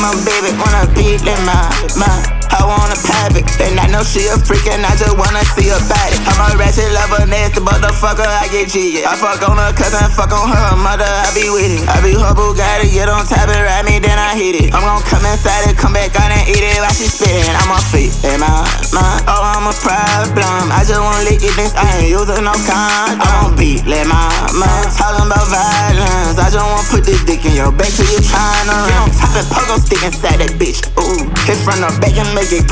my baby wanna be like my. I wanna pop it, and I know she a freak, and I just wanna see her body. I'm a ratchet lover, nasty motherfucker, I get jiggy. I fuck on her cousin, fuck on her mother, I be with it. I be her Bugatti, get on top and ride me, then I hit it. I'm gon' come inside it, come back out and eat it while she spittin'. I'm a freak, and oh, I'm a problem. I just wanna lick it, this I ain't using no condom. I won't beat, let my talking about violence. I just wanna put this dick in your back till you tryna. Get on top and pogo stick inside that bitch, ooh. Hit from the back and make it